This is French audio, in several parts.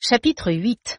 Chapitre 8.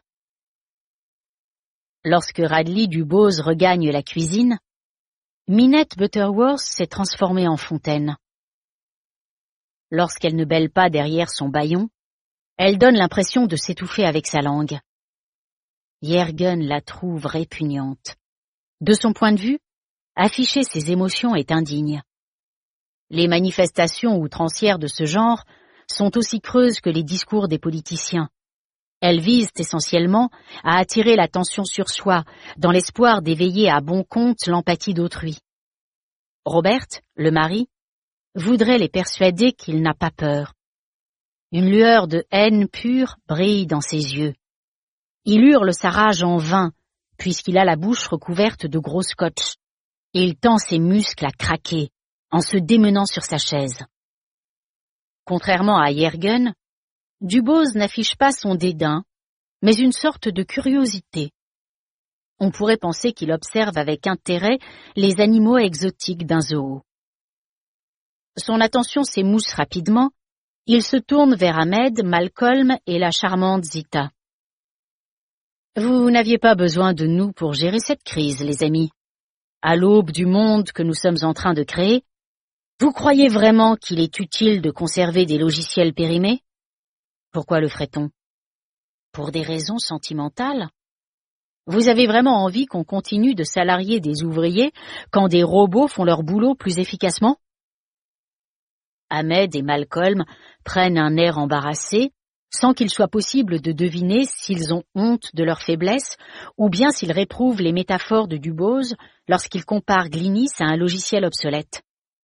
Lorsque Radley Dubose regagne la cuisine, Minette Butterworth s'est transformée en fontaine. Lorsqu'elle ne bêle pas derrière son bâillon, elle donne l'impression de s'étouffer avec sa langue. Yergen la trouve répugnante. De son point de vue, afficher ses émotions est indigne. Les manifestations outrancières de ce genre sont aussi creuses que les discours des politiciens. Elles visent essentiellement à attirer l'attention sur soi, dans l'espoir d'éveiller à bon compte l'empathie d'autrui. Robert, le mari, voudrait les persuader qu'il n'a pas peur. Une lueur de haine pure brille dans ses yeux. Il hurle sa rage en vain, puisqu'il a la bouche recouverte de gros scotch. Il tend ses muscles à craquer, en se démenant sur sa chaise. Contrairement à Yergen, Dubose n'affiche pas son dédain, mais une sorte de curiosité. On pourrait penser qu'il observe avec intérêt les animaux exotiques d'un zoo. Son attention s'émousse rapidement, il se tourne vers Ahmed, Malcolm et la charmante Zita. « Vous n'aviez pas besoin de nous pour gérer cette crise, les amis. À l'aube du monde que nous sommes en train de créer, vous croyez vraiment qu'il est utile de conserver des logiciels périmés ? Pourquoi le ferait-on ? Pour des raisons sentimentales ? Vous avez vraiment envie qu'on continue de salarier des ouvriers quand des robots font leur boulot plus efficacement ? Ahmed et Malcolm prennent un air embarrassé, sans qu'il soit possible de deviner s'ils ont honte de leur faiblesse ou bien s'ils réprouvent les métaphores de Dubose lorsqu'ils comparent Glinis à un logiciel obsolète.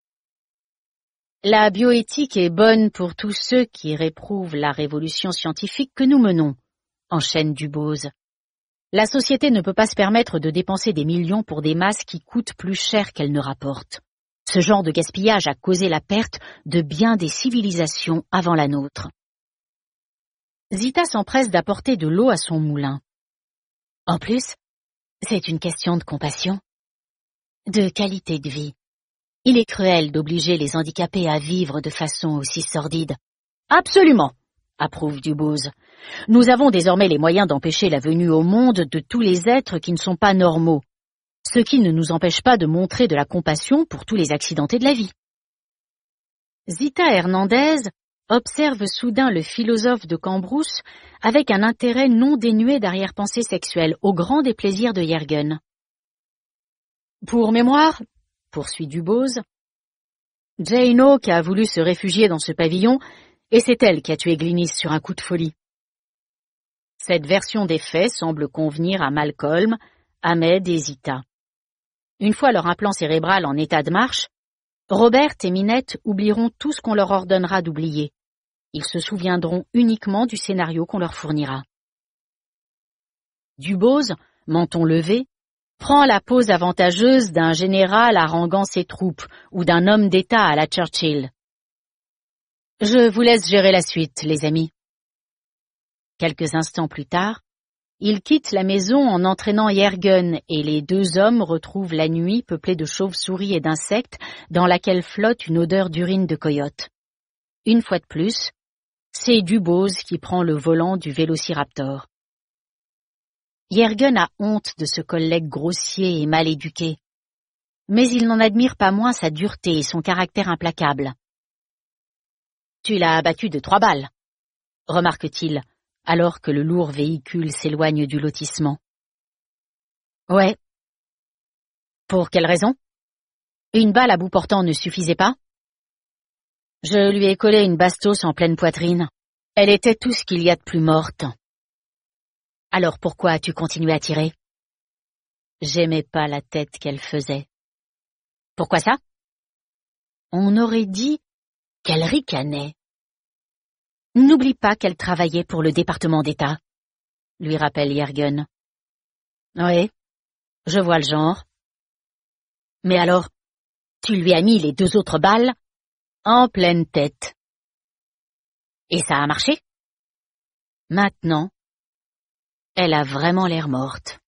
La bioéthique est bonne pour tous ceux qui réprouvent la révolution scientifique que nous menons, enchaîne Dubose. La société ne peut pas se permettre de dépenser des millions pour des masses qui coûtent plus cher qu'elles ne rapportent. Ce genre de gaspillage a causé la perte de bien des civilisations avant la nôtre. Zita s'empresse d'apporter de l'eau à son moulin. En plus, c'est une question de compassion, de qualité de vie. Il est cruel d'obliger les handicapés à vivre de façon aussi sordide. Absolument, approuve Dubose. Nous avons désormais les moyens d'empêcher la venue au monde de tous les êtres qui ne sont pas normaux, ce qui ne nous empêche pas de montrer de la compassion pour tous les accidentés de la vie. Zita Hernandez observe soudain le philosophe de Cambrousse avec un intérêt non dénué d'arrière-pensée sexuelle, au grand déplaisir de Yergen. Pour mémoire, poursuit Dubose, Jane Hawk a voulu se réfugier dans ce pavillon et c'est elle qui a tué Glinis sur un coup de folie. Cette version des faits semble convenir à Malcolm, Ahmed et Zita. Une fois leur implant cérébral en état de marche, Robert et Minette oublieront tout ce qu'on leur ordonnera d'oublier. Ils se souviendront uniquement du scénario qu'on leur fournira. Dubose, menton levé, prend la pose avantageuse d'un général haranguant ses troupes ou d'un homme d'État à la Churchill. Je vous laisse gérer la suite, les amis. Quelques instants plus tard, il quitte la maison en entraînant Yergen et les deux hommes retrouvent la nuit peuplée de chauves-souris et d'insectes dans laquelle flotte une odeur d'urine de coyote. Une fois de plus, c'est Dubose qui prend le volant du vélociraptor. Yergen a honte de ce collègue grossier et mal éduqué, mais il n'en admire pas moins sa dureté et son caractère implacable. « Tu l'as abattu de 3 balles, remarque-t-il, alors que le lourd véhicule s'éloigne du lotissement. « Ouais. Pour quelle raison ? Une balle à bout portant ne suffisait pas ? Je lui ai collé une bastos en pleine poitrine. Elle était tout ce qu'il y a de plus morte. Alors pourquoi as-tu continué à tirer ? J'aimais pas la tête qu'elle faisait. Pourquoi ça ? On aurait dit qu'elle ricanait. N'oublie pas qu'elle travaillait pour le département d'État, lui rappelle Yergen. Oui, je vois le genre. Mais alors, tu lui as mis les 2 autres balles en pleine tête. Et ça a marché ? Maintenant, elle a vraiment l'air morte.